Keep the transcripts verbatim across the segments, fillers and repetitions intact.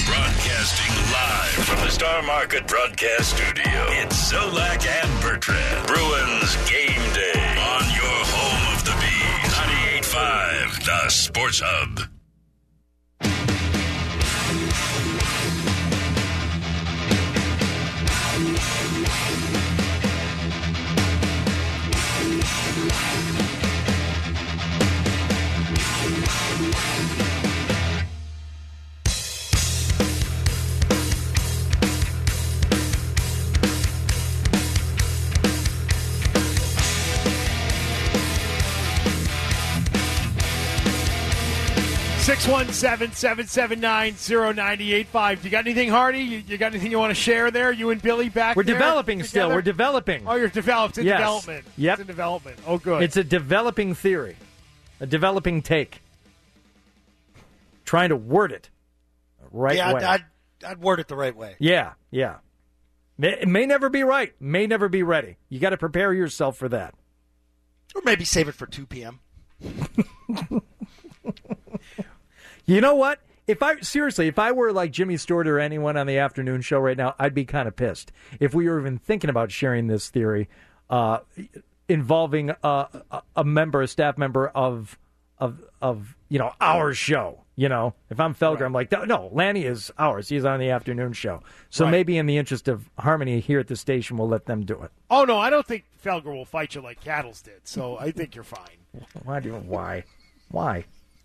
Broadcasting live from the Star Market Broadcast Studio. It's Zolak and Bertrand. Bruins Game Day on your home of the Bees. ninety-eight point five, the Sports Hub. six one seven, seven seven nine, zero nine eight five. You got anything, Hardy? You, you got anything you want to share there? You and Billy back We're there developing together? still. We're developing. Oh, you're developed. It's in Yes. development. Yep. It's in development. Oh, good. It's a developing theory, a developing take. Trying to word it the right yeah, way. I'd, I'd, I'd word it the right way. Yeah, yeah. May, it may never be right. May never be ready. You got to prepare yourself for that. Or maybe save it for two p.m. You know what? If I seriously, if I were like Jimmy Stewart or anyone on the afternoon show right now, I'd be kind of pissed if we were even thinking about sharing this theory uh, involving uh, a, a member, a staff member of of of you know our show. You know, if I'm Felger, right. I'm like, no, Lanny is ours. He's on the afternoon show. So right. maybe in the interest of harmony here at the station, we'll let them do it. Oh no, I don't think Felger will fight you like Cattles did. So I think you're fine. Why do? Why? Why?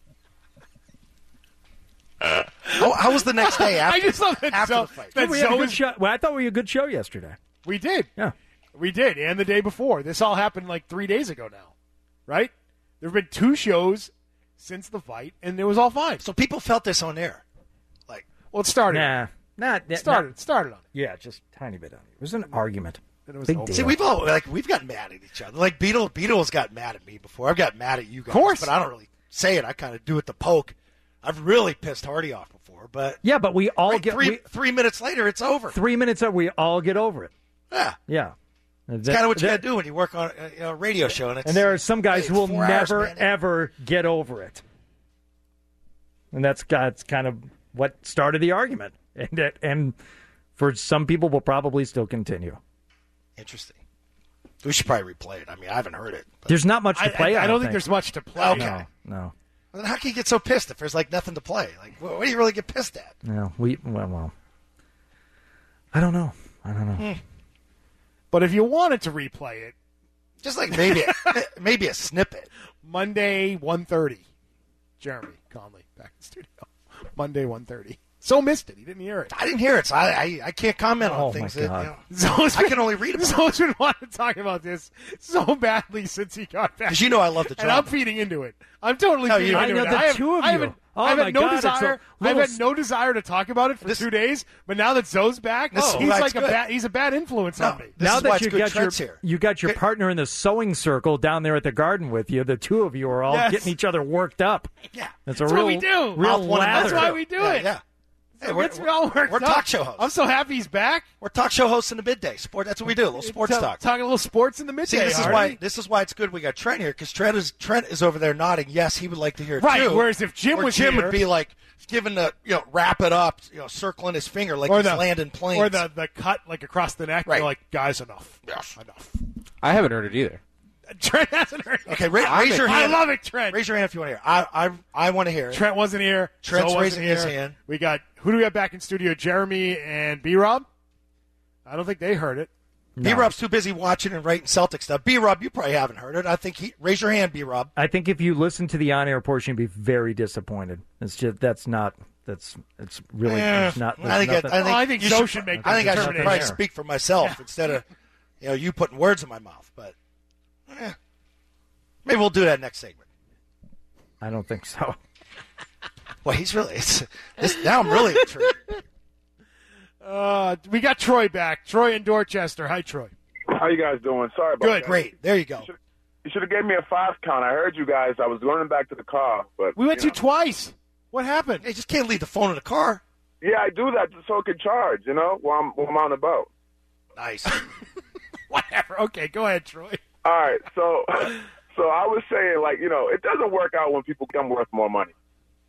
Uh, how, how was the next day after, I just love that after so, the fight? That we had a good show. Well, I thought we had a good show yesterday. We did. Yeah. We did. And the day before. This all happened like three days ago now. Right? There have been two shows since the fight, and it was all fine. So people felt this on air. Like, well, it started. Nah. Not, it started. Not, it started on it. Yeah, just a tiny bit on it. It was an argument. It was Big over. deal. See, we've all like we've gotten mad at each other. Like Beetle, Beetle's got mad at me before. I've got mad at you guys. Of course. But I don't really say it. I kind of do it to poke. I've really pissed Hardy off before, but yeah, but we all right, get three we, three minutes later, it's over. Three minutes later, we all get over it. Yeah, yeah. It's kind of what you got to do when you work on a, you know, a radio show, and it's and there are some guys hey, who will never hours, ever get over it, and that's that's kind of what started the argument, and it, and for some people will probably still continue. Interesting. We should probably replay it. I mean, I haven't heard it. But there's not much to play. I, I, I don't think. think there's much to play. Okay. No, no. Well, then how can you get so pissed if there's like nothing to play? Like, what, what do you really get pissed at? No, we well, well, I don't know. I don't know. Hmm. But if you wanted to replay it, just like maybe a, maybe a snippet. Monday one thirty. Jeremy Conley back in the studio. Monday one thirty. So missed it. He didn't hear it. I didn't hear it, so I I, I can't comment oh on things. My God. That, you know, Zoe's I can only read about it. Zoe's been wanting to talk about this so badly since he got back. Because you know I love the And drama. I'm feeding into it. I'm totally No, feeding you- into I know it. the I have, two of I you. haven't, Oh, I've my had no God, it's a desire. I've little had no desire to talk about it for This- two days. But now that Zoe's back, This is he's why like it's a good. bad. He's a bad influence No, on me. this now is why that it's you good got your trends here. you got your Good. partner in the sewing circle down there at the garden with you, the two of you are all Yes. getting each other worked up. Yeah. That's a That's real, what we do. real Mouth one lather. That's why we do Yeah, it. yeah. Hey, It we're, gets me all worked we're up. talk show hosts. I'm so happy he's back. We're talk show hosts in the midday. Sport. That's what we do. A little sports Ta- talk. Talking a little sports in the midday. See, this is Hardy. why this is why it's good we got Trent here, because Trent is Trent is over there nodding. Yes, he would like to hear it Right, too. whereas if Jim or was Jim here- would be like giving the you know wrap it up, you know, circling his finger like or he's the landing planes. or the the cut like across the neck. Right. You're like, guys, enough. Yes. Enough. I haven't heard it either. Trent hasn't heard. it. Okay, ra- raise your I hand. love it, Trent. Raise your hand if you want to hear. I I I want to hear it. Trent wasn't here. Trent's Zoe wasn't raising his here. hand. We got who do we have back in studio? Jeremy and B Rob. I don't think they heard it. No. B Rob's too busy watching and writing Celtic stuff. B Rob, you probably haven't heard it. I think he raise your hand, B Rob. I think if you listen to the on-air portion, you'd be very disappointed. It's just that's not that's it's really Eh, it's not. I think I, I nothing- think, Oh, I think you Zoe should, should make I think the I should determination. probably speak for myself Yeah. instead of you know you putting words in my mouth. But eh, maybe we'll do that next segment. I don't think so. Well, he's really it's, this, now. I'm really intrigued. Uh, we got Troy back. Troy in Dorchester. Hi, Troy. How you guys doing? Sorry about Good. that. Great. There you go. You should have gave me a five count. I heard you guys. I was running back to the car, but We went you to know. twice. What happened? Hey, just can't leave the phone in the car. Yeah, I do that so it can charge. You know, while I'm, while I'm on the boat. Nice. Whatever. Okay, go ahead, Troy. All right, so so I was saying, like, you know, it doesn't work out when people become worth more money.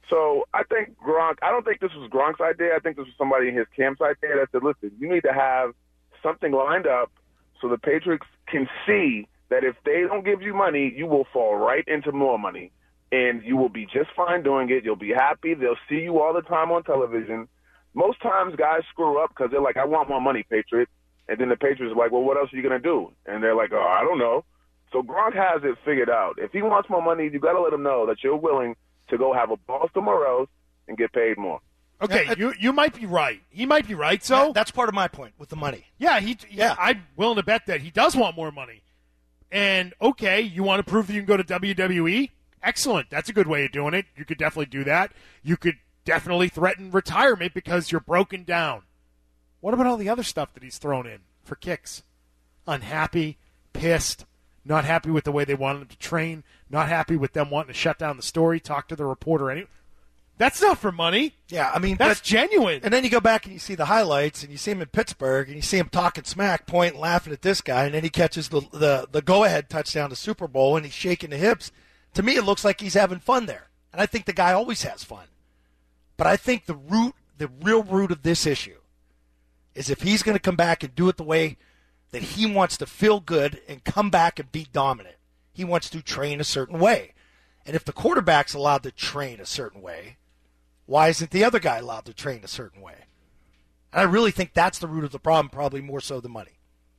So I think Gronk, I don't think this was Gronk's idea. I think this was somebody in his camp's idea that said, listen, you need to have something lined up so the Patriots can see that if they don't give you money, you will fall right into more money. And you will be just fine doing it. You'll be happy. They'll see you all the time on television. Most times guys screw up because they're like, I want more money, Patriots. And then the Patriots are like, well, what else are you going to do? And they're like, oh, I don't know. So Gronk has it figured out. If he wants more money, you got to let him know that you're willing to go have a ball somewhere else and get paid more. Okay, Yeah, you you might be right. He might be right. So That- that's part of my point with the money. yeah, he Yeah. I'm willing to bet that he does want more money. And okay, you want to prove that you can go to W W E? Excellent. That's a good way of doing it. You could definitely do that. You could definitely threaten retirement because you're broken down. What about all the other stuff that he's thrown in for kicks? Unhappy, pissed, not happy with the way they wanted him to train, not happy with them wanting to shut down the story, talk to the reporter. Any, that's not for money. Yeah, I mean, That's but- genuine. And then you go back and you see the highlights, and you see him in Pittsburgh, and you see him talking smack, pointing, laughing at this guy, and then he catches the the, the go-ahead touchdown to Super Bowl, and he's shaking the hips. To me, it looks like he's having fun there, and I think the guy always has fun. But I think the root, the real root of this issue, is if he's going to come back and do it the way that he wants to feel good and come back and be dominant, he wants to train a certain way. And if the quarterback's allowed to train a certain way, why isn't the other guy allowed to train a certain way? And I really think that's the root of the problem, probably more so than money.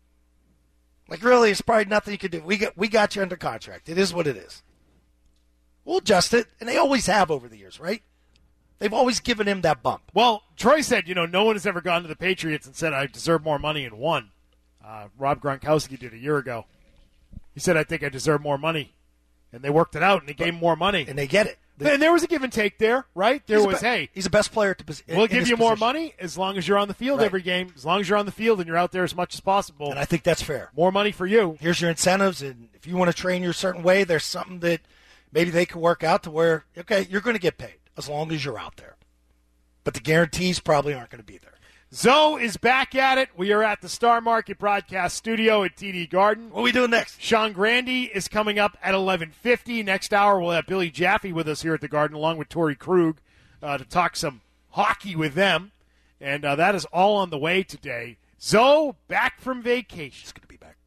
Like, really, it's probably nothing you can do. We got, we got you under contract. It is what it is. We'll adjust it, and they always have over the years, right? They've always given him that bump. Well, Troy said, you know, no one has ever gone to the Patriots and said, I deserve more money and won. Uh, Rob Gronkowski did a year ago. He said, I think I deserve more money. And they worked it out, and they gave him more money. And they get it. They, And there was a give and take there, right? There he's was, a be- hey, he's the best player to pos- in- we'll in give his you more position. money as long as you're on the field Right. every game, as long as you're on the field and you're out there as much as possible. And I think that's fair. More money for you. Here's your incentives, and if you want to train your certain way, there's something that maybe they could work out to where, okay, you're going to get paid as long as you're out there. But the guarantees probably aren't going to be there. Zoe is back at it. We are at the Star Market Broadcast Studio at T D Garden. What are we doing next? Sean Grandy is coming up at eleven fifty. Next hour, we'll have Billy Jaffe with us here at the Garden, along with Torrey Krug, uh, to talk some hockey with them. And uh, that is all on the way today. Zoe, back from vacation. It's going to be back.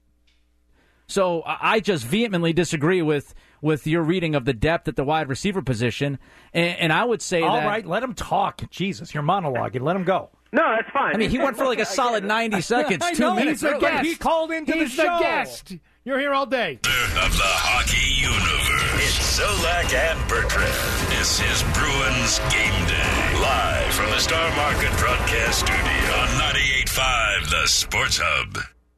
So I I just vehemently disagree with, with your reading of the depth at the wide receiver position, and, and I would say All that. right, let him talk. Jesus, you're monologuing. Let him go. No, that's fine. I mean, he went for like a solid ninety seconds, I two know, minutes. he's a early. guest. He called into He's the the show. guest. You're here all day. Of the hockey universe. It's Solak and Bertrand. This is Bruins Game Day. Live from the Star Market Broadcast Studio on ninety-eight point five The Sports Hub.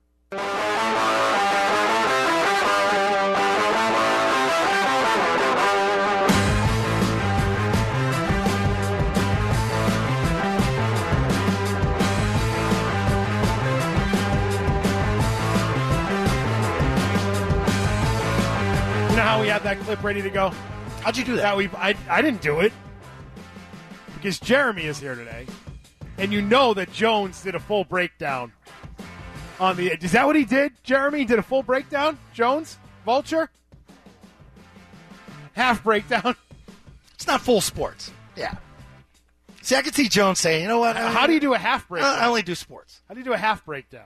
You know how we have that clip ready to go? How'd you do that? That we I, I didn't do it because Jeremy is here today, and you know that Jones did a full breakdown on the. Is that what he did? Jeremy did a full breakdown. Jones, Vulture, half breakdown. It's not full sports. Yeah. See, I can see Jones saying, you know what? How do you do a half breakdown? I only do sports. How do you do a half breakdown?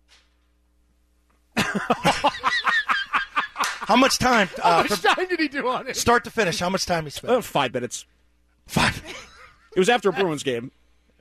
How much time? How Uh, much from time did he do on it? start to finish, how much time he spent? Uh, five minutes. Five. It was after a Bruins game.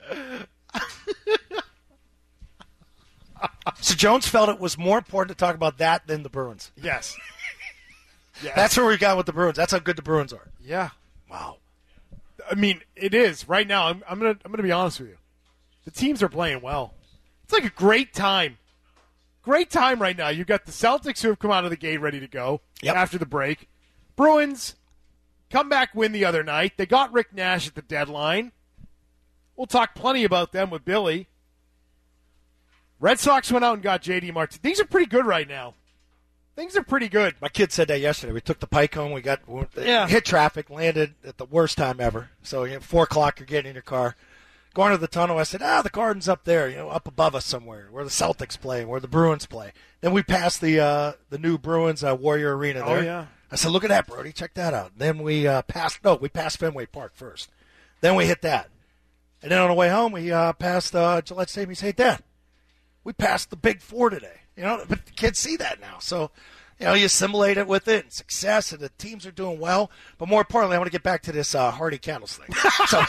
So Jones felt it was more important to talk about that than the Bruins. Yes. Yes. That's where we got with the Bruins. That's how good the Bruins are. Yeah. Wow. I mean, it is right now. I'm, I'm gonna I'm gonna be honest with you. The teams are playing well. It's like a great time. Great time right now. You've got the Celtics who have come out of the gate ready to go Yep. after the break. Bruins come back win the other night. They got Rick Nash at the deadline. We'll talk plenty about them with Billy. Red Sox went out and got J D Martinez. Things are pretty good right now. Things are pretty good. My kid said that yesterday. We took the Pike home. We got Yeah. hit traffic, landed at the worst time ever. So you know, four o'clock, you're getting in your car. Going to the tunnel, I said, ah, the Garden's up there, you know, up above us somewhere, where the Celtics play, where the Bruins play. Then we passed the uh, the new Bruins uh, Warrior Arena there. Oh, yeah. I said, look at that, Brody. Check that out. Then we uh, passed, no, we passed Fenway Park first. Then we hit that. And then on the way home, we uh, passed uh, Gillette Stadium. He said, Dad, we passed the Big Four today. You know, but the kids see that now. So, you know, you assimilate it with it and success, and the teams are doing well. But more importantly, I want to get back to this uh, Hardy Candles thing. So,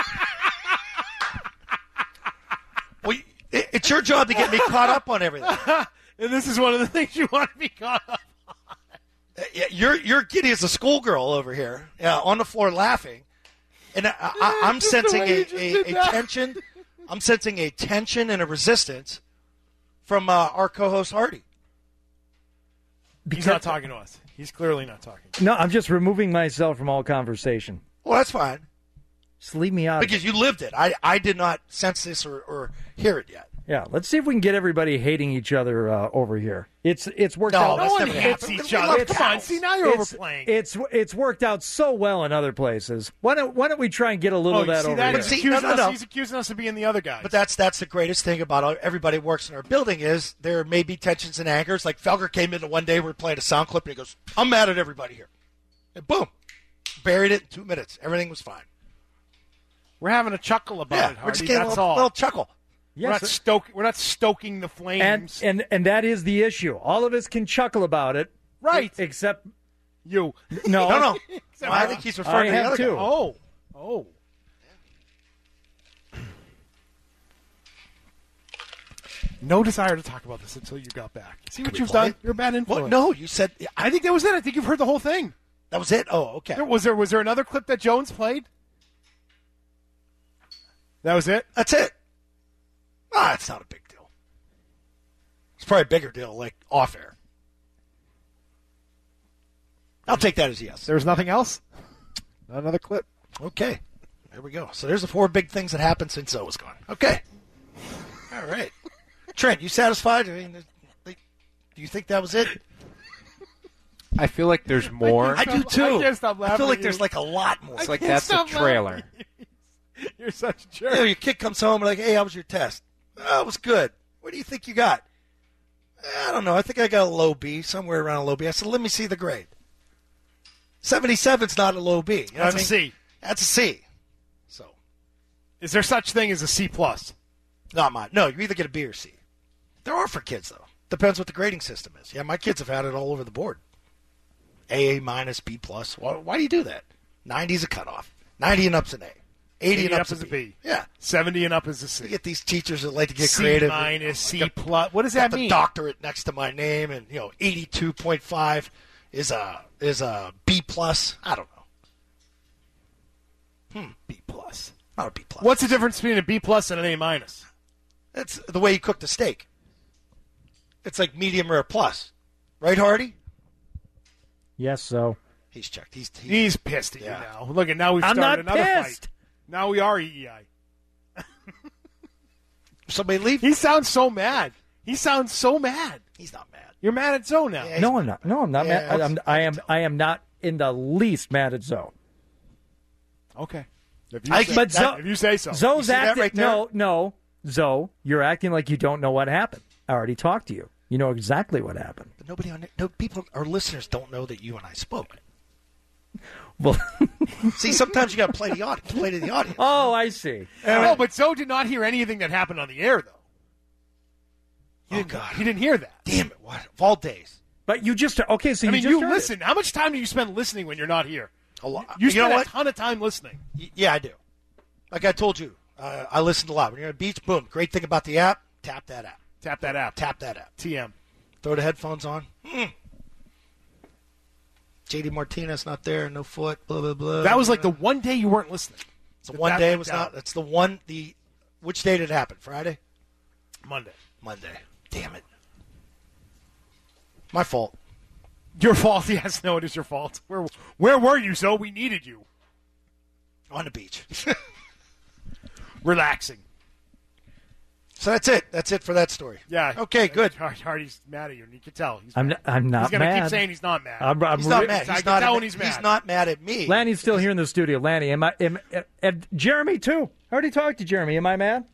well, it, it's your job to get me caught up on everything. And this is one of the things you want to be caught up on. You're you're giddy as a schoolgirl over here, uh, on the floor laughing, and I, I, I'm sensing a, a, a tension. I'm sensing a tension and a resistance from uh, our co-host Hardy. He's not talking to us. He's clearly not talking. No, I'm just removing myself from all conversation. Well, that's fine. Just leave me out. Because you lived it. I, I did not sense this or, or hear it yet. Yeah, let's see if we can get everybody hating each other uh, over here. It's it's worked No, out. that's No one never hates happened. each We other. love Come cows. on, see, now you're It's, overplaying. it's it's worked out so well in other places. Why don't why don't we try and get a little oh, of you that see over that? here? He's, See, accusing no, no, us, no. he's accusing us of being the other guys. But that's that's the greatest thing about uh, everybody who works in our building is there may be tensions and angers. Like Felger came in one day, we were playing a sound clip, and he goes, I'm mad at everybody here. And boom, buried it in two minutes. Everything was fine. we're having a chuckle about Yeah, it, we're Hardy. just getting a That's little, all. little chuckle. we're, not Yes, stoking, we're not stoking the and, flames. and and that is the issue. All of us can chuckle about it, right. except you. no, No, no. Except Well, I for- think he's referring I to the have other too. guy. Oh. Oh. No desire to talk about this until you got back. See what we you've play done? it? You're a bad influence. What? No, you said I think that was it. I think you've heard the whole thing. that was it. Oh, okay. There, was there was there another clip that Jones played? That was it? That's it. Ah, it's not a big deal. It's probably a bigger deal, like off air. I'll take that as a yes. There was nothing else? Not another clip? Okay. There we go. So there's the four big things that happened since Zoe was gone. Okay. All right. Trent, you satisfied? I mean, do you think that was it? I feel like there's more. I do too. I can't stop laughing I feel like at there's you. like a lot more. It's like can't that's the stop laughing. trailer. You're such a You know, jerk. your kid comes home and like, hey, how was your test? Oh, it was good. What do you think you got? I don't know. I think I got a low B, somewhere around a low B. I said, let me see the grade. seventy-seven's not a low B. You know That's what a I mean? C. That's a C. So, Is there such thing as a C plus? not mine. No, you either get a B or C. There are for kids, though. Depends what the grading system is. Yeah, my kids have had it all over the board. A, A minus, B plus. Why, why do you do that? ninety's a cutoff. ninety and up's an A. eighty, and up's is a a B. B. Yeah. Seventy and up is a C. You get these teachers that like to get C creative. minus, C Got- plus. What does got that the mean? doctorate next to my name, and you know, eighty-two point five is a is a B plus. I don't know. Hmm, B plus. not a B plus. What's the difference between a B plus and an A minus? It's the way you cook the steak. It's like medium rare plus, right, Hardy? yes, so He's checked. He's, he's He's pissed at Yeah. you now. Look, at now we've I'm started not another pissed. fight. Now we are E E I. somebody leave. He sounds so mad. He sounds so mad. He's not mad. You're mad at Zoe now. Yeah, no, I'm not. No, I'm not Yeah, mad. I'm, I am. I am not in the least mad at Zoe. Okay. If you, I say, get But that. Zoe, if you say so. Zoe's see that acting. right there? no, no, Zoe, you're acting like you don't know what happened. I already talked to you. You know exactly what happened. But nobody on no people, our listeners don't know that you and I spoke. Well, See, sometimes you got to play the audience, play to the audience. oh, I see. No, but Zoe did not hear anything that happened on the air, though. He Oh, didn't, God. He didn't hear that. Damn it! What of all days? But you just okay. So I you mean, just you heard it. listen. How much time do you spend listening when you're not here? A lot. You You spend know a what? ton of time listening. Y- Yeah, I do. Like I told you, uh, I listened a lot. When you're at the beach, boom. Great thing about the app, tap that app. Tap that app. Tap that app. T M. Throw the headphones on. Mm. J D Martinez not there, no foot, blah, blah, blah. That was like the one day you weren't listening. It's the that one that day went was down. not. That's the one, the, which day did it happen? Friday? Monday. Monday. Damn it. My fault. Your fault. Yes, no, it is your fault. Where where were you, Zoe? We needed you. On the beach. Relaxing. So that's it. That's it for that story. Yeah. Okay, good. Hard- Hardy's mad at you, and you can tell. He's I'm. mad. Not, I'm not He's going to mad. keep saying he's not mad. I'm, I'm He's not re- mad. I He's can not, tell when he's mad. he's not mad at me. Lanny's still here in the studio. Lanny, am I? Am, am, Jeremy too. I already talked to Jeremy. Am I mad?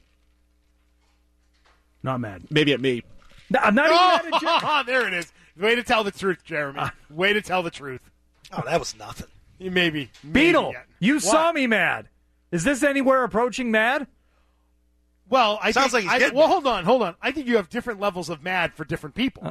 Not mad. Maybe at me. No, I'm not even mad at Jeremy. Oh, there it is. Way to tell the truth, Jeremy. Way to tell the truth. Oh, that was nothing. You maybe, maybe Beetle, yeah. you What? saw me mad. Is this anywhere approaching mad? Well, I Sounds think, like he's I, getting well, mad. hold on, hold on. I think you have different levels of mad for different people.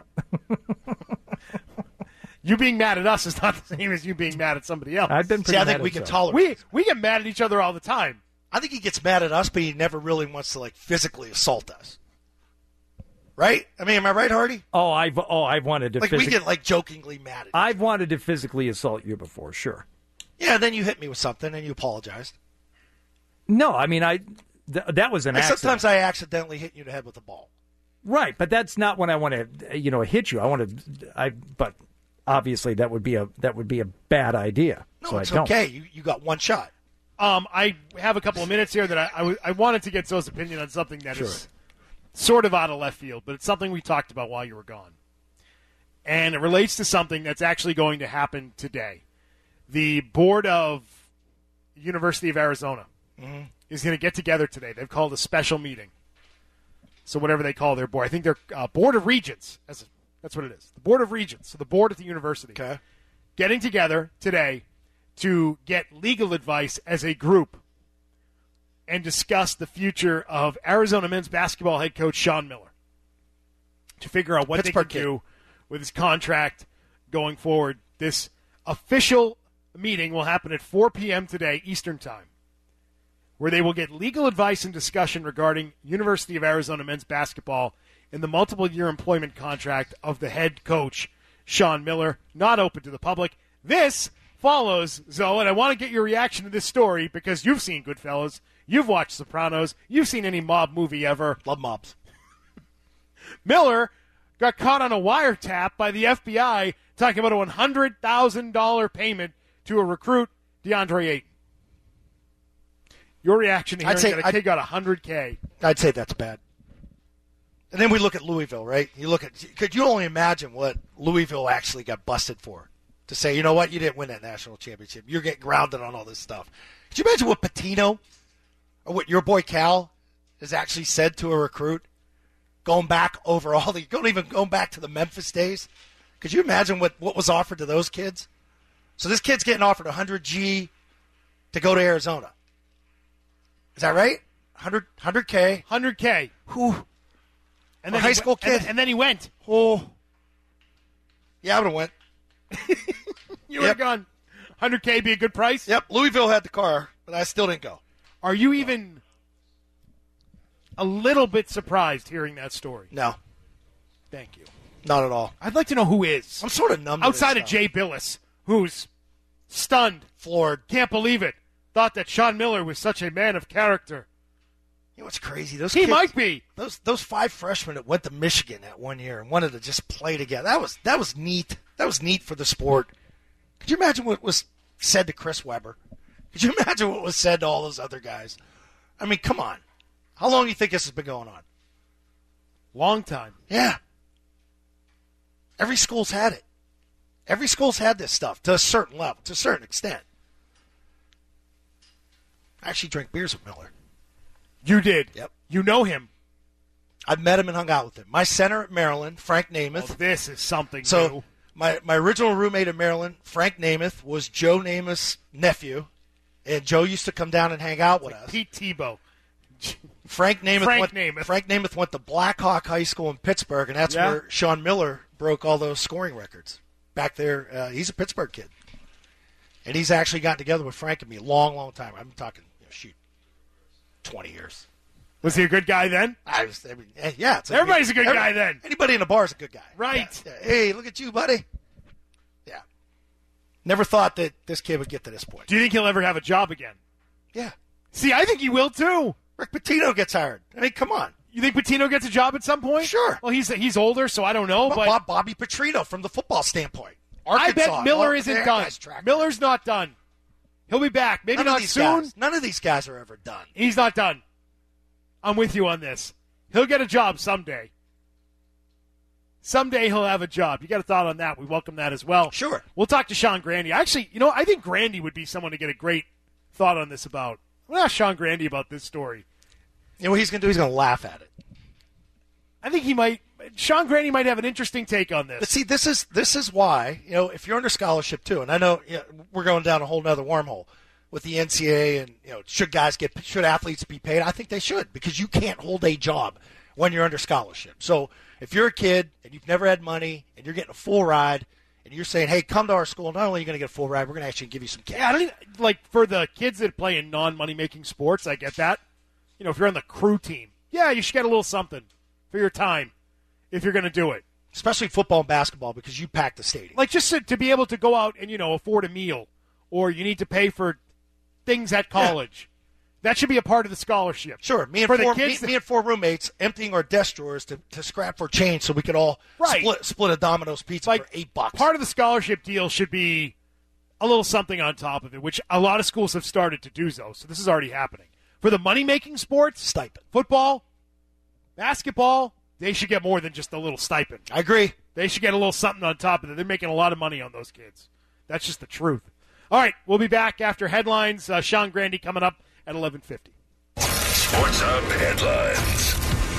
You being mad at us is not the same as you being mad at somebody else. I've been See, pretty I mad think we at can Joe. tolerate. we we get mad at each other all the time. I think he gets mad at us, but he never really wants to like physically assault us. Right? I mean, am I right, Hardy? Oh, I've oh I've wanted to Like we physic- get like jokingly mad at you. I've wanted to physically assault you before, sure. Yeah, then you hit me with something and you apologized. No, I mean I th- that was an Like accident. sometimes I accidentally hit you in the head with a ball. Right, but that's not when I want to you know hit you. I want to I but obviously that would be a that would be a bad idea. No, so it's I don't. okay. You you got one shot. Um, I have a couple of minutes here that I, I, w- I wanted to get Zoe's opinion on something that is sort of out of left field, but it's something we talked about while you were gone. And it relates to something that's actually going to happen today. The board of University of Arizona Mm-hmm. is going to get together today. They've called a special meeting. So whatever they call their board. I think they're uh, Board of Regents. That's, that's what it is. The Board of Regents. So the board at the university. Okay. Getting together today to get legal advice as a group and discuss the future of Arizona men's basketball head coach Sean Miller to figure out what Pittsburgh they kid. can do with his contract going forward. This official meeting will happen at four p.m. today, Eastern Time, where they will get legal advice and discussion regarding University of Arizona men's basketball and the multiple-year employment contract of the head coach, Sean Miller, not open to the public. This follows, Zoe, and I want to get your reaction to this story because you've seen Goodfellas, you've watched Sopranos, you've seen any mob movie ever. Love mobs. Miller got caught on a wiretap by the F B I talking about a one hundred thousand dollars payment to a recruit, DeAndre Ayton. Your reaction to I'd hearing say- that a I'd- kid got one hundred K. I'd say that's bad. And then we look at Louisville, right? You look at could you only imagine what Louisville actually got busted for? To say, you know what, you didn't win that national championship. You're getting grounded on all this stuff. Could you imagine what Patino or what your boy Cal has actually said to a recruit? Going back over all the going even going back to the Memphis days. Could you imagine what, what was offered to those kids? So this kid's getting offered one hundred G to go to Arizona. Is that right? one hundred, one hundred K. one hundred K. Whew. And A then high he school went, and- kid. And, then he went. Oh. Yeah, I would have went. You would have Yep. gone, one hundred K be a good price? Yep, Louisville had the car, but I still didn't go. Are you even a little bit surprised hearing that story? No, Thank you. not at all. I'd like to know who is. I'm sort of numb to Outside this of stuff. Jay Billis, who's stunned, Floored. can't believe it, thought that Sean Miller was such a man of character. You know what's crazy? Those He kids, might be. Those those five freshmen that went to Michigan that one year and wanted to just play together. That was that was neat. That was neat for the sport. Could you imagine what was said to Chris Webber? Could you imagine what was said to all those other guys? I mean, come on. How long do you think this has been going on? Long time. Yeah. Every school's had it. Every school's had this stuff to a certain level, to a certain extent. I actually drank beers with Miller. You did. Yep. You know him. I've met him and hung out with him. My center at Maryland, Frank Namath. Oh, this is something So new. my, my original roommate at Maryland, Frank Namath, was Joe Namath's nephew, and Joe used to come down and hang out with us. Pete Tebow. Frank Namath, Frank went, Namath. Frank Namath went to Blackhawk High School in Pittsburgh, and that's Yeah. where Sean Miller broke all those scoring records. Back there, uh, he's a Pittsburgh kid, and he's actually gotten together with Frank and me a long, long time. I'm talking, you know, shoot, twenty years. Was he a good guy then? I was, I mean, eh, yeah, it's like- Everybody's a good every- guy then. Anybody in a bar is a good guy, Right. Yeah. Yeah. Hey, look at you, buddy. Yeah. Never thought that this kid would get to this point. Do you think he'll ever have a job again? Yeah. See, I think he will too. Rick Pitino gets hired. I mean, come on. You think Patino gets a job at some point? Sure. Well, he's he's older, so I don't know. But But Bob, Bobby Petrino from the football standpoint. I bet Arkansas, Miller well, isn't that done. guy's track. Miller's not done. He'll be back. Maybe None not of these soon. Guys, none of these guys are ever done. He's not done. I'm with you on this. He'll get a job someday. Someday he'll have a job. You got a thought on that? We welcome that as well. Sure. We'll talk to Sean Grandy. Actually, you know, I think Grandy would be someone to get a great thought on this about. I'm going to ask Sean Grandy about this story. You know what he's going to do? He's going to laugh at it. I think he might. Sean Grandy might have an interesting take on this. But see, this is this is why, you know, if you're under scholarship too, and I know you know, we're going down a whole nother wormhole with the N C double A and, you know, should guys get, should athletes be paid? I think they should, because you can't hold a job when you're under scholarship. So if you're a kid and you've never had money and you're getting a full ride and you're saying, hey, come to our school, not only are you going to get a full ride, we're going to actually give you some cash. Yeah, I don't even, like, for the kids that play in non-money-making sports, I get that. You know, if you're on the crew team, yeah, you should get a little something for your time if you're going to do it. Especially football and basketball, because you pack the stadium. Like, just to, to be able to go out and, you know, afford a meal, or you need to pay for things at college. Yeah. That should be a part of the scholarship. Sure. Me and, for four, the kids me, that, me and four roommates emptying our desk drawers to, to scrap for change so we could all right. split, split a Domino's pizza like, for eight bucks. Part of the scholarship deal should be a little something on top of it, which a lot of schools have started to do so. So this is already happening. For the money-making sports, stipend. Football, basketball, they should get more than just a little stipend. I agree. They should get a little something on top of it. They're making a lot of money on those kids. That's just the truth. All right, we'll be back after headlines. Uh, Sean Grandy coming up at eleven fifty. Sports Hub headlines.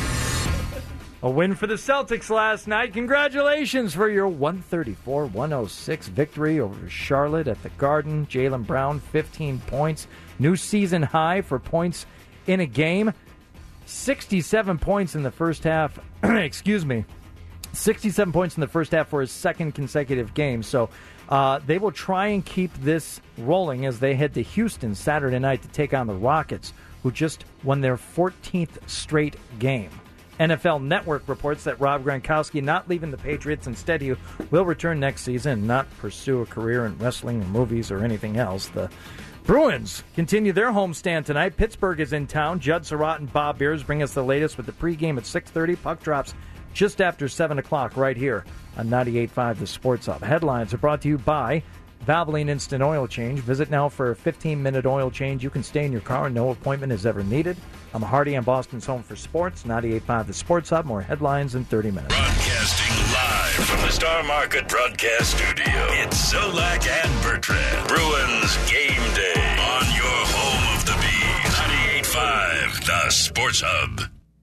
A win for the Celtics last night. Congratulations for your one thirty-four one oh six victory over Charlotte at the Garden. Jaylen Brown, fifteen points. New season high for points in a game. sixty-seven points in the first half. Excuse me. sixty-seven points in the first half for his second consecutive game. So uh, they will try and keep this rolling as they head to Houston Saturday night to take on the Rockets, who just won their fourteenth straight game. N F L Network reports that Rob Gronkowski not leaving the Patriots. Instead, he will return next season and not pursue a career in wrestling or movies or anything else. The Bruins continue their homestand tonight. Pittsburgh is in town. Judd Surratt and Bob Beers bring us the latest with the pregame at six thirty. Puck drops just after seven o'clock right here on ninety-eight point five The Sports Hub. Headlines are brought to you by Valvoline Instant Oil Change. Visit now for a fifteen-minute oil change. You can stay in your car and no appointment is ever needed. I'm Hardy on Boston's Home for Sports, ninety-eight point five The Sports Hub. More headlines in thirty minutes. Broadcasting live from the Star Market Broadcast Studio, it's Solak and Bertrand. Bruins Game Day on your home of the Bees, ninety-eight point five The Sports Hub.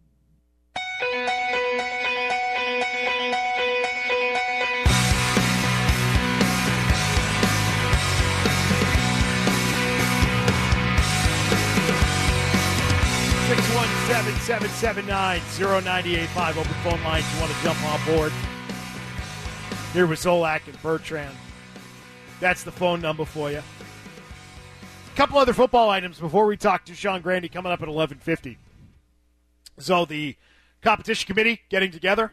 six one seven, seven seven nine, zero nine eight five. Open phone lines. You want to jump on board. Here with Zolak and Bertrand. That's the phone number for you. A couple other football items before we talk to Sean Grandy coming up at eleven fifty. So the competition committee getting together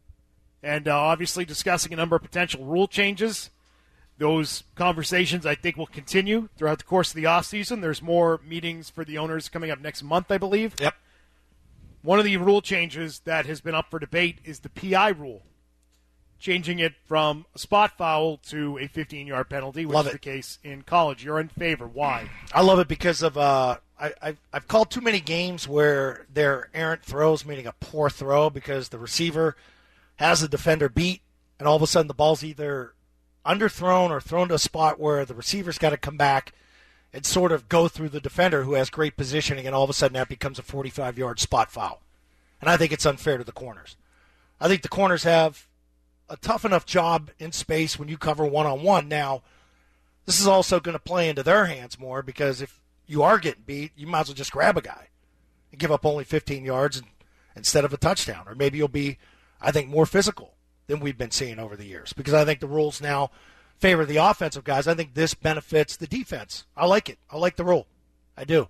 and uh, obviously discussing a number of potential rule changes. Those conversations, I think, will continue throughout the course of the offseason. There's more meetings for the owners coming up next month, I believe. Yep. One of the rule changes that has been up for debate is the P I rule, changing it from a spot foul to a fifteen-yard penalty, which Love is it. the case in college. You're in favor. Why? I love it because of uh, I, I've, I've called too many games where they're errant throws, meaning a poor throw, because the receiver has the defender beat, and all of a sudden the ball's either underthrown or thrown to a spot where the receiver's got to come back and sort of go through the defender who has great positioning, and all of a sudden that becomes a forty-five-yard spot foul. And I think it's unfair to the corners. I think the corners have a tough enough job in space when you cover one-on-one. Now, this is also going to play into their hands more, because if you are getting beat, you might as well just grab a guy and give up only fifteen yards instead of a touchdown. Or maybe you'll be, I think, more physical than we've been seeing over the years, because I think the rules now favor the offensive guys. I think this benefits the defense. I like it. I like the rule. I do.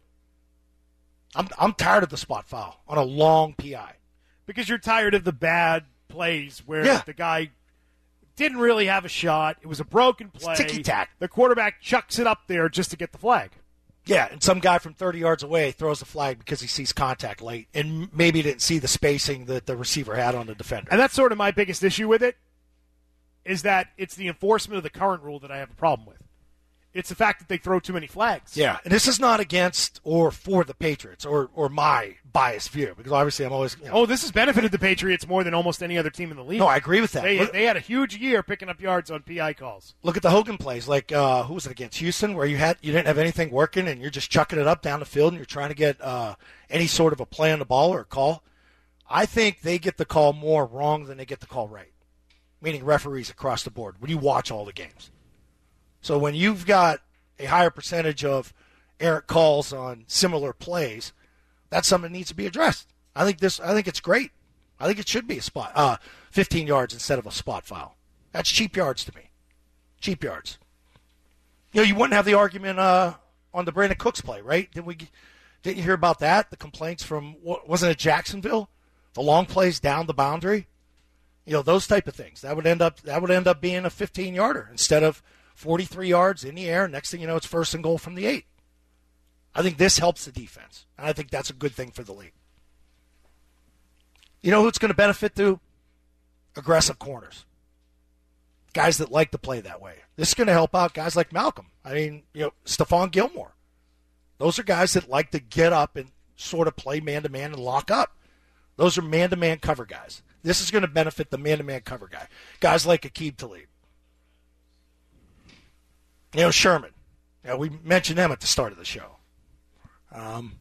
I'm I'm tired of the spot foul on a long P I. Because you're tired of the bad plays where Yeah. the guy didn't really have a shot. It was a broken play. Ticky-tack. The quarterback chucks it up there just to get the flag. Yeah, and some guy from thirty yards away throws the flag because he sees contact late and maybe didn't see the spacing that the receiver had on the defender. And that's sort of my biggest issue with it, is that it's the enforcement of the current rule that I have a problem with. It's the fact that they throw too many flags. Yeah, and this is not against or for the Patriots or, or my biased view, because obviously I'm always, you know, Oh, this has benefited the Patriots more than almost any other team in the league. no, I agree with that. They, Look, they had a huge year picking up yards on P I calls. look at the Hogan plays, like uh, who was it against Houston, where you had you didn't have anything working and you're just chucking it up down the field and you're trying to get uh, any sort of a play on the ball or a call. I think they get the call more wrong than they get the call right, meaning referees across the board when you watch all the games. So when you've got a higher percentage of errant calls on similar plays, that's something that needs to be addressed. I think this. I think it's great. I think it should be a spot, uh, fifteen yards instead of a spot foul. That's cheap yards to me. Cheap yards. You know, you wouldn't have the argument uh, on the Brandon Cooks play, right? Did we? Didn't you hear about that? The complaints from, wasn't it Jacksonville? The long plays down the boundary. You know, those type of things. That would end up. That would end up being a fifteen yarder instead of forty-three yards in the air. Next thing you know, it's first and goal from the eight. I think this helps the defense, and I think that's a good thing for the league. You know who it's going to benefit to? Aggressive corners. Guys that like to play that way. This is going to help out guys like Malcolm. I mean, you know, Stephon Gilmore. Those are guys that like to get up and sort of play man-to-man and lock up. Those are man-to-man cover guys. This is going to benefit the man-to-man cover guy. Guys like Aqib Talib. You know, Sherman. You know, we mentioned them at the start of the show. Um,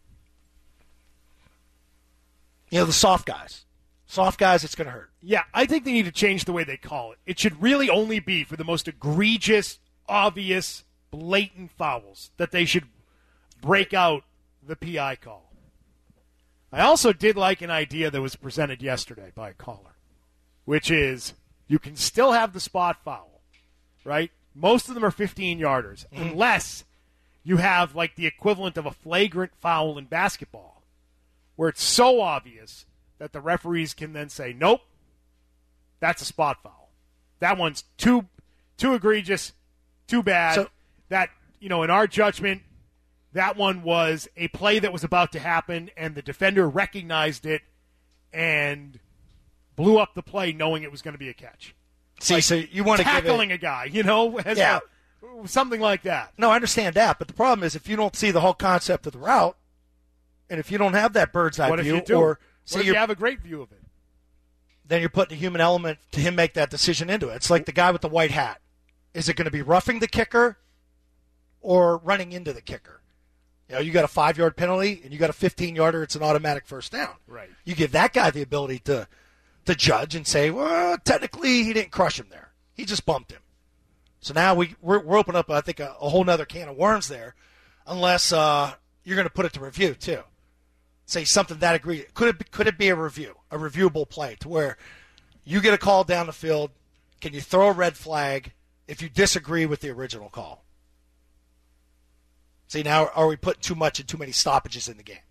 you know, the soft guys. Soft guys, it's going to hurt. Yeah, I think they need to change the way they call it. It should really only be for the most egregious, obvious, blatant fouls that they should break out the P I call. I also did like an idea that was presented yesterday by a caller, which is you can still have the spot foul, right? Most of them are fifteen-yarders, mm-hmm. unless you have like the equivalent of a flagrant foul in basketball, where it's so obvious that the referees can then say, nope, that's a spot foul. That one's too too egregious, too bad. So, that, you know, in our judgment, that one was a play that was about to happen, and the defender recognized it and blew up the play knowing it was going to be a catch. See, like so you want to give tackling it, a guy, you know, as yeah. a, something like that. No, I understand that, but the problem is if you don't see the whole concept of the route, and if you don't have that bird's eye What if view, you do? or What if you have a great view of it? Then you're putting a human element to him make that decision into it. It's like the guy with the white hat. Is it going to be roughing the kicker or running into the kicker? You know, you got a five-yard penalty and you got a fifteen-yarder. It's an automatic first down. Right. You give that guy the ability to to judge and say, well, technically he didn't crush him there. He just bumped him. So now we we're, we're opening up, I think, a, a whole other can of worms there, unless uh, you're going to put it to review too. Say something that egregious. Could it be, could it be a review, a reviewable play, to where you get a call down the field? Can you throw a red flag if you disagree with the original call? See, now are we putting too much and too many stoppages in the game?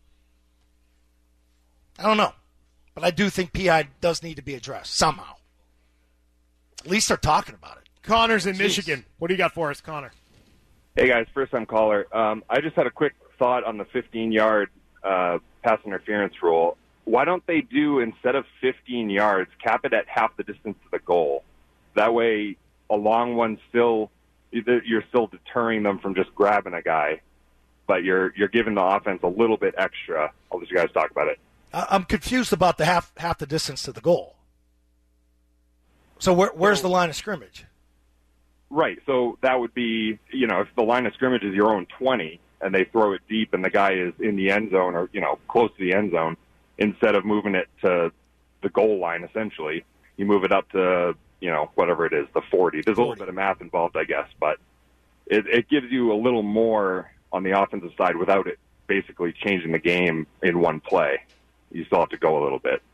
I don't know. But I do think P I does need to be addressed somehow. At least they're talking about it. Connor's in Jeez. Michigan. What do you got for us, Connor? Hey, guys, first-time caller. Um, I just had a quick thought on the fifteen-yard uh, pass interference rule. Why don't they do, instead of fifteen yards, cap it at half the distance to the goal? That way, a long one still, you're still deterring them from just grabbing a guy, but you're you're giving the offense a little bit extra. I'll let you guys talk about it. I'm confused about the half half the distance to the goal. So where, where's the line of scrimmage? Right. So that would be, you know, if the line of scrimmage is your own twenty and they throw it deep and the guy is in the end zone or, you know, close to the end zone, instead of moving it to the goal line, essentially, you move it up to, you know, whatever it is, the forty. There's a little bit of math involved, I guess, but it, it gives you a little more on the offensive side without it basically changing the game in one play. You still have to go a little bit.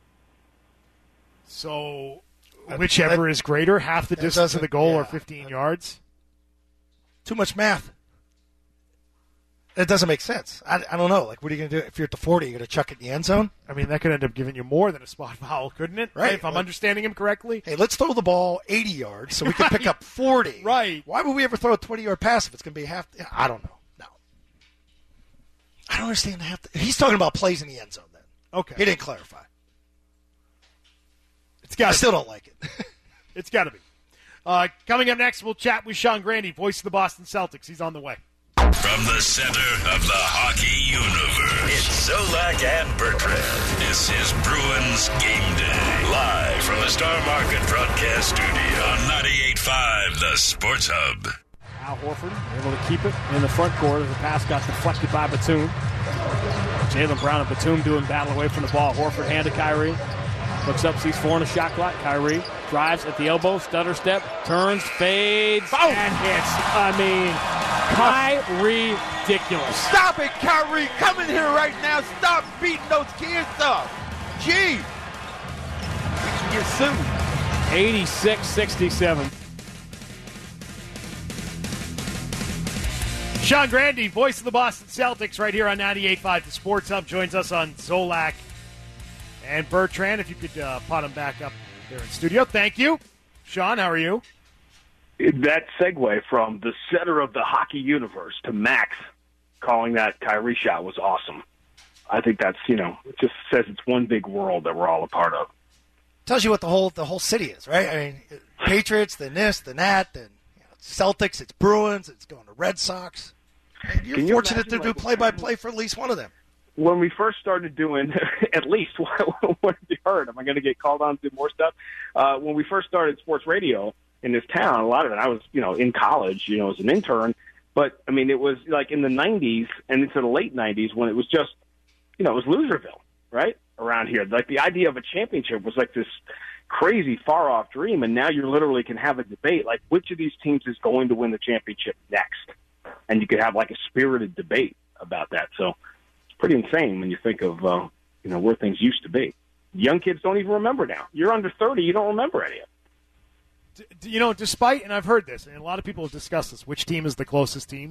So whichever that, is greater, half the distance to the goal yeah, or fifteen yards? Too much math. It doesn't make sense. I, I don't know. Like, what are you going to do? If you're at the forty, you're going to chuck it in the end zone? I mean, that could end up giving you more than a spot foul, couldn't it? Right. If I'm like, understanding him correctly. Hey, let's throw the ball eighty yards so we can right. pick up forty. Right. Why would we ever throw a twenty-yard pass if it's going to be half? I don't know. No. I don't understand the half. The, he's talking about plays in the end zone then. Okay. He didn't clarify. It's got. I still don't like it. It's got to be. Uh, coming up next, we'll chat with Sean Grandy, voice of the Boston Celtics. He's on the way. From the center of the hockey universe, it's Zolak and Bertrand. This is Bruins Game Day. Live from the Star Market Broadcast Studio on ninety-eight point five The Sports Hub. Al Horford able to keep it in the front court as the pass got deflected by Batum. Jaylen Brown and Batum doing battle away from the ball. Horford hand to Kyrie. Looks up, sees four on the shot clock. Kyrie drives at the elbow, stutter step, turns, fades, Oh. and hits. I mean, Kyrie ridiculous. Stop it, Kyrie. Come in here right now. Stop beating those kids up. Gee. You should get sued. eighty-six sixty-seven. Sean Grande, voice of the Boston Celtics, right here on ninety-eight point five. The Sports Hub joins us on Zolak and Bertrand. If you could uh, pot him back up there in studio. Thank you. Sean, how are you? That segue from the center of the hockey universe to Max calling that Kyrie shot was awesome. I think that's, you know, it just says it's one big world that we're all a part of. Tells you what the whole the whole city is, right? I mean, Patriots, the N I S, the N A T, and you know, Celtics, it's Bruins, it's going to Red Sox. And you're Can you fortunate imagine, to do like, play-by-play for at least one of them. When we first started doing, at least, what have you heard? Am I going to get called on to do more stuff? Uh, when we first started sports radio in this town, a lot of it, I was, you know, in college, you know, as an intern. But, I mean, it was like in the nineties and into the late nineties when it was just, you know, it was Loserville, right, around here. Like the idea of a championship was like this crazy far-off dream, and now you literally can have a debate, like which of these teams is going to win the championship next? And you could have like a spirited debate about that. So it's pretty insane when you think of, uh, you know, where things used to be. Young kids don't even remember now. You're under thirty, you don't remember any of it. D- you know, despite, and I've heard this, and a lot of people have discussed this, which team is the closest team.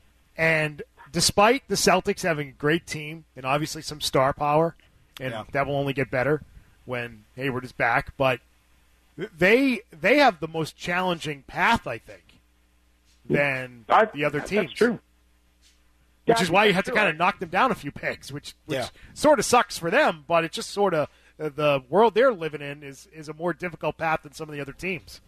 And despite the Celtics having a great team and obviously some star power, and Yeah. that will only get better when Hayward is back, but they they have the most challenging path, I think, than I, the other teams. That's true. Which Yeah, is why you have that's to true. kind of knock them down a few pegs, which, which Yeah. sort of sucks for them, but it just sort of, uh, the world they're living in is, is a more difficult path than some of the other teams.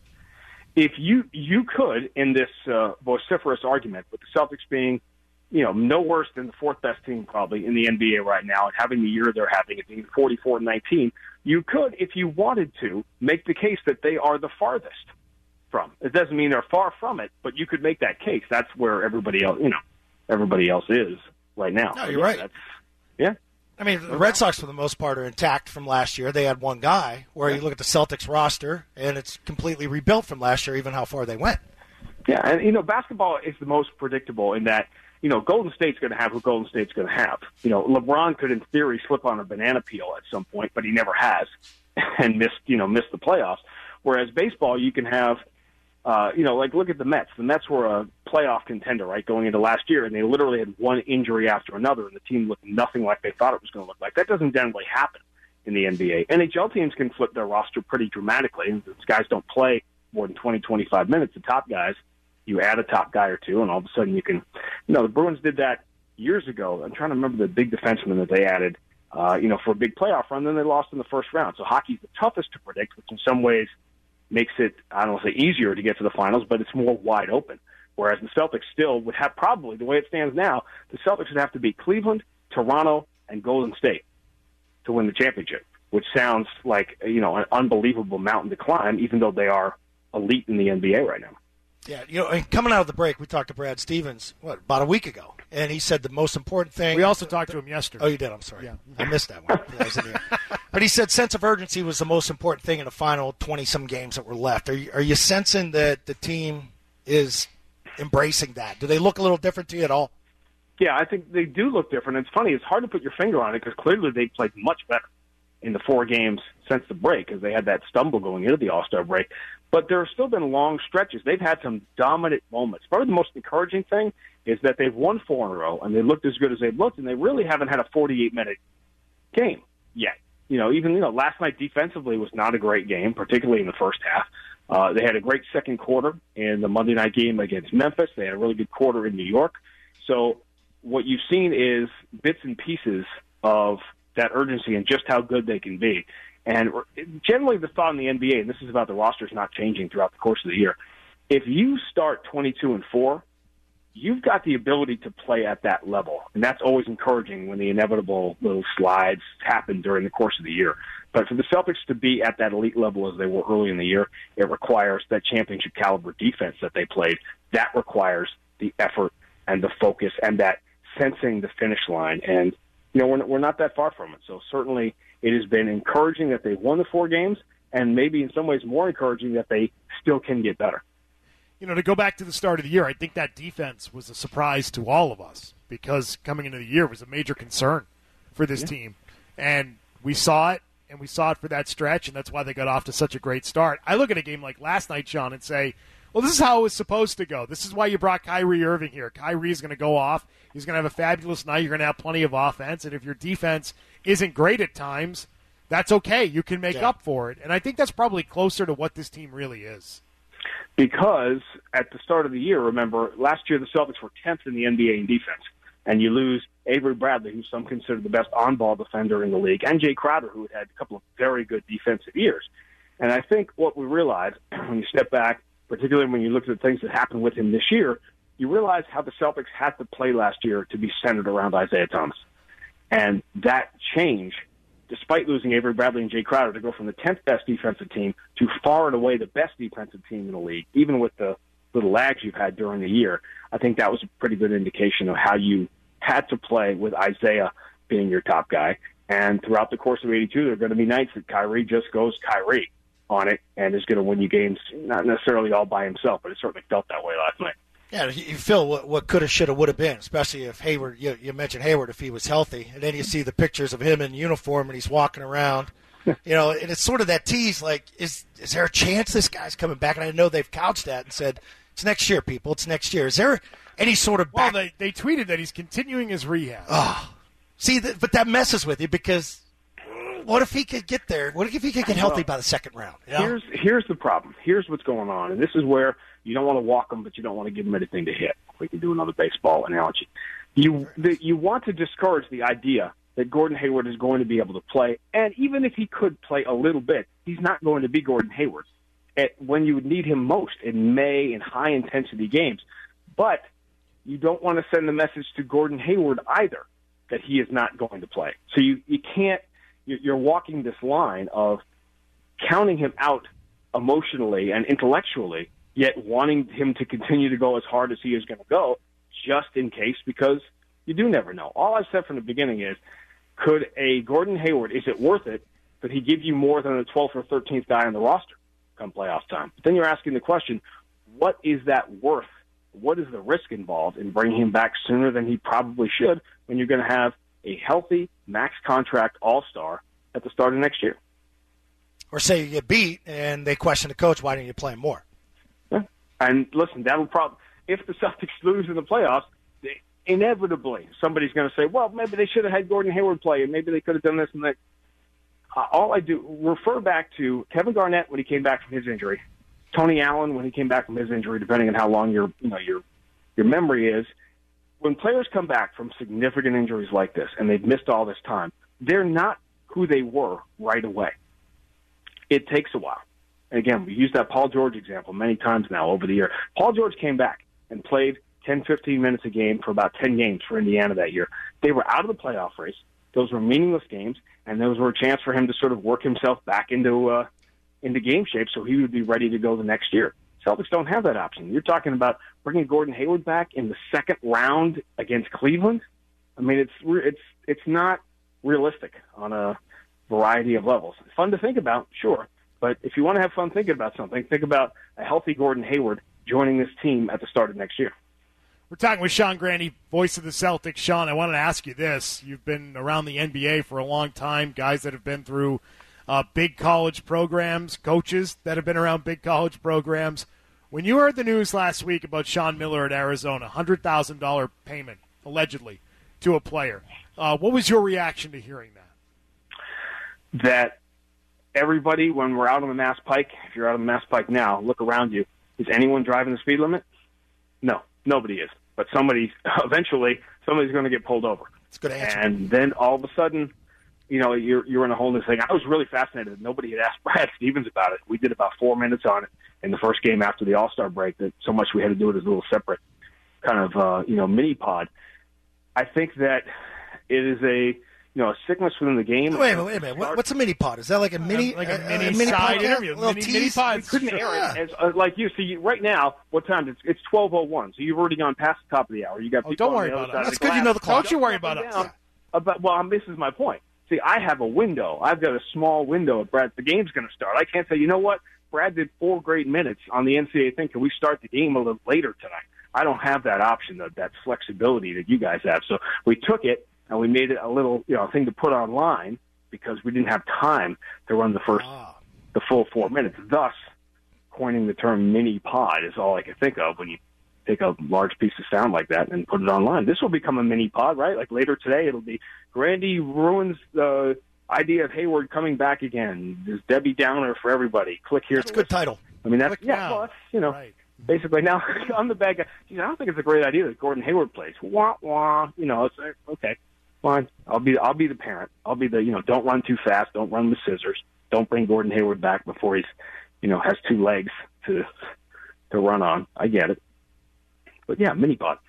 If you you could, in this uh, vociferous argument, with the Celtics being, you know, no worse than the fourth best team probably in the N B A right now, and having the year they're having, it being forty-four and nineteen, you could, if you wanted to, make the case that they are the farthest from. It doesn't mean they're far from it, but you could make that case. That's where everybody else, you know, everybody else is right now. No, you're Yeah, right. That's, yeah. I mean, the Red Sox, for the most part, are intact from last year. They had one guy, where you look at the Celtics roster, and it's completely rebuilt from last year, even how far they went. Yeah, and, you know, basketball is the most predictable in that, you know, Golden State's going to have who Golden State's going to have. You know, LeBron could, in theory, slip on a banana peel at some point, but he never has and missed, you know, missed the playoffs. Whereas baseball, you can have, uh, you know, like look at the Mets. The Mets were a playoff contender, right, going into last year, and they literally had one injury after another, and the team looked nothing like they thought it was going to look like. That doesn't generally happen in the N B A. N H L teams can flip their roster pretty dramatically. These guys don't play more than twenty, twenty-five minutes. The top guys, you add a top guy or two, and all of a sudden you can, you know, the Bruins did that years ago. I'm trying to remember the big defenseman that they added, uh, you know, for a big playoff run. Then they lost in the first round. So hockey's the toughest to predict, which in some ways makes it, I don't want to say easier to get to the finals, but it's more wide open. Whereas the Celtics still would have probably, the way it stands now, the Celtics would have to beat Cleveland, Toronto, and Golden State to win the championship, which sounds like, you know, an unbelievable mountain to climb, even though they are elite in the N B A right now. Yeah, you know, and coming out of the break, we talked to Brad Stevens, what, about a week ago, and he said the most important thing. We also talked to him yesterday. Oh, you did? I'm sorry. Yeah. I missed that one. I was in here. But he said sense of urgency was the most important thing in the final twenty-some games that were left. Are you, are you sensing that the team is embracing that? Do they look a little different to you at all? Yeah, I think they do look different. It's funny. It's hard to put your finger on it because clearly they played much better in the four games since the break because they had that stumble going into the All-Star break. But there have still been long stretches. They've had some dominant moments. Probably the most encouraging thing is that they've won four in a row, and they looked as good as they've looked, and they really haven't had a forty-eight minute game yet. You know, even, you know, last night defensively was not a great game, particularly in the first half. Uh, they had a great second quarter in the Monday night game against Memphis. They had a really good quarter in New York. So what you've seen is bits and pieces of that urgency and just how good they can be. And generally the thought in the N B A, and this is about the rosters not changing throughout the course of the year, if you start twenty-two and four, you've got the ability to play at that level. And that's always encouraging when the inevitable little slides happen during the course of the year. But for the Celtics to be at that elite level as they were early in the year, it requires that championship caliber defense that they played. That requires the effort and the focus and that sensing the finish line. And you know, we're, we're not that far from it. So certainly it has been encouraging that they've won the four games, and maybe in some ways more encouraging that they still can get better. You know, to go back to the start of the year, I think that defense was a surprise to all of us because coming into the year was a major concern for this yeah. team. And we saw it, and we saw it for that stretch, and that's why they got off to such a great start. I look at a game like last night, Sean, and say, well, this is how it was supposed to go. This is why you brought Kyrie Irving here. Kyrie is going to go off. He's going to have a fabulous night. You're going to have plenty of offense. And if your defense isn't great at times, that's okay. You can make yeah. up for it. And I think that's probably closer to what this team really is. Because at the start of the year, remember, last year the Celtics were tenth in the N B A in defense. And you lose Avery Bradley, who some consider the best on-ball defender in the league, and Jay Crowder, who had had a couple of very good defensive years. And I think what we realize when you step back, particularly when you look at the things that happened with him this year, you realize how the Celtics had to play last year to be centered around Isaiah Thomas. And that change, despite losing Avery Bradley and Jay Crowder, to go from the tenth best defensive team to far and away the best defensive team in the league, even with the little lags you've had during the year, I think that was a pretty good indication of how you had to play with Isaiah being your top guy. And throughout the course of eighty-two, there are going to be nights that Kyrie just goes Kyrie on it and is going to win you games, not necessarily all by himself, but it certainly felt that way last night. Yeah, you feel what, what could have, should have, would have been, especially if Hayward, you, you mentioned Hayward, if he was healthy. And then you see the pictures of him in uniform and he's walking around. You know, and it's sort of that tease, like, is is there a chance this guy's coming back? And I know they've couched that and said, it's next year, people. It's next year. Is there any sort of back? Well, they, they tweeted that he's continuing his rehab. Oh, see, that, but that messes with you because what if he could get there? What if he could get healthy by the second round? You know? Here's here's the problem. Here's what's going on, and this is where you don't want to walk him, but you don't want to give him anything to hit. We can do another baseball analogy. You the, you want to discourage the idea that Gordon Hayward is going to be able to play, and even if he could play a little bit, he's not going to be Gordon Hayward at when you would need him most in May in high-intensity games. But you don't want to send the message to Gordon Hayward either that he is not going to play. So you, you can't – you're walking this line of counting him out emotionally and intellectually, yet wanting him to continue to go as hard as he is going to go just in case, because you do never know. All I've said from the beginning is, could a Gordon Hayward, is it worth it? Could he give you more than the twelfth or thirteenth guy on the roster come playoff time? But then you're asking the question, what is that worth? What is the risk involved in bringing him back sooner than he probably should when you're going to have a healthy max contract all-star at the start of next year? Or say you get beat and they question the coach, why didn't you play him more? Yeah. And listen, that'll probably, if the Celtics lose in the playoffs, they, inevitably somebody's going to say, well, maybe they should have had Gordon Hayward play and maybe they could have done this and that. Uh, all I do, refer back to Kevin Garnett when he came back from his injury, Tony Allen when he came back from his injury, depending on how long your you know your your memory is. When players come back from significant injuries like this and they've missed all this time, they're not who they were right away. It takes a while. And again, we used that Paul George example many times now over the year. Paul George came back and played ten, fifteen minutes a game for about ten games for Indiana that year. They were out of the playoff race. Those were meaningless games, and those were a chance for him to sort of work himself back into uh, into game shape so he would be ready to go the next year. Celtics don't have that option. You're talking about bringing Gordon Hayward back in the second round against Cleveland. I mean, it's it's it's not realistic on a variety of levels. It's fun to think about, sure, but if you want to have fun thinking about something, think about a healthy Gordon Hayward joining this team at the start of next year. We're talking with Sean Graney, voice of the Celtics. Sean, I wanted to ask you this. You've been around the N B A for a long time, guys that have been through uh, big college programs, coaches that have been around big college programs. When you heard the news last week about Sean Miller at Arizona, one hundred thousand dollars payment, allegedly, to a player, uh, what was your reaction to hearing that? That everybody, when we're out on the Mass Pike, if you're out on the Mass Pike now, look around you. Is anyone driving the speed limit? No, nobody is. But somebody, eventually, somebody's going to get pulled over. It's a good answer. And then all of a sudden, you know, you're you're in a whole new thing. I was really fascinated that nobody had asked Brad Stevens about it. We did about four minutes on it in the first game after the All-Star break. That so much we had to do it as a little separate kind of uh, you know mini pod. I think that it is a you know a sickness within the game. Wait a minute, wait a minute. What, what's a mini pod? Is that like a mini like a uh, mini, a mini side podcast? interview? A little Mini, tease? mini pods. We couldn't air it as, uh, like you. See, right now, what time? It's it's twelve oh one. So you've already gone past the top of the hour. You got Oh, people don't on worry the other about side us. of That's the good. You glass. know the clock. Don't you worry about us. Yeah. About, well, um, this is my point. See, I have a window. I've got a small window. Brad, the game's going to start. I can't say, you know what? Brad did four great minutes on the N C double A thing. Can we start the game a little later tonight? I don't have that option, that, that flexibility that you guys have. So we took it and we made it a little, you know, thing to put online because we didn't have time to run the first, ah. the full four minutes. Thus, coining the term mini pod is all I can think of when you take a large piece of sound like that and put it online. This will become a mini pod, right? Like later today, it'll be Grandy ruins the idea of Hayward coming back again. There's Debbie Downer for everybody. Click here. That's a good title. I mean, that's, Click yeah, now. well, that's, you know, Right. basically now I'm the bad guy. Geez, I don't think it's a great idea that Gordon Hayward plays. Wah, wah. You know, it's like, okay, fine. I'll be, I'll be the parent. I'll be the, you know, don't run too fast. Don't run with scissors. Don't bring Gordon Hayward back before he's, you know, has two legs to, to run on. I get it. But yeah, mini pod.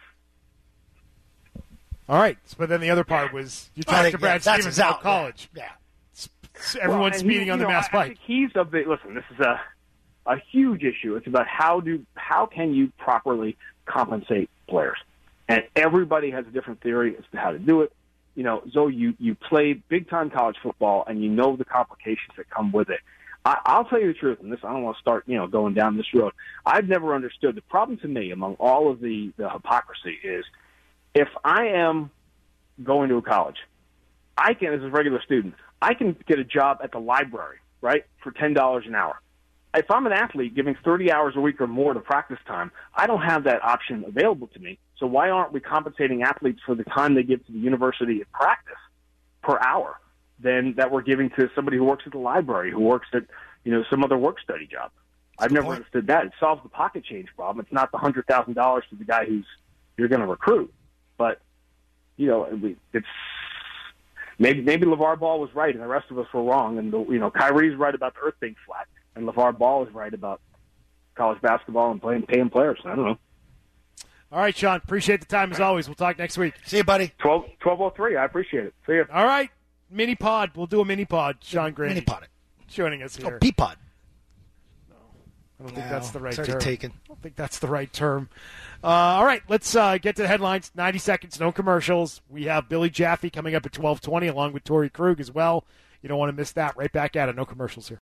All right, but then the other part was you I talked think, to Brad yeah, that's Stevens his about out, college. Yeah. Everyone's Well, and speeding he- on the you know, mass I, bike. I think he's of the listen. This is a a huge issue. It's about how do how can you properly compensate players, and everybody has a different theory as to how to do it. You know, Zoe, you you play big time college football, and you know the complications that come with it. I, I'll tell you the truth, and this I don't want to start you know going down this road. I've never understood the problem to me among all of the the hypocrisy is if I am going to a college, I can, as a regular student, I can get a job at the library, right, for ten dollars an hour. If I'm an athlete giving thirty hours a week or more to practice time, I don't have that option available to me. So why aren't we compensating athletes for the time they give to the university at practice per hour than that we're giving to somebody who works at the library, who works at, you know, some other work study job? I've never understood that. It solves the pocket change problem. It's not the one hundred thousand dollars to the guy who's you're going to recruit. But, you know, it's maybe maybe LeVar Ball was right and the rest of us were wrong. And, the, you know, Kyrie's right about the earth being flat. And LeVar Ball is right about college basketball and playing paying players. I don't know. All right, Sean. Appreciate the time as always. We'll talk next week. See you, buddy. twelve oh three. I appreciate it. See you. All right. Mini pod. We'll do a mini pod. Sean Grady. Mini pod it. Joining us here. Oh, P pod. I don't think No, that's the right it's already term. taken. I don't think that's the right term. Uh, all right, let's uh, get to the headlines. ninety seconds, no commercials. We have Billy Jaffe coming up at twelve twenty along with Torrey Krug as well. You don't want to miss that. Right back at it. No commercials here.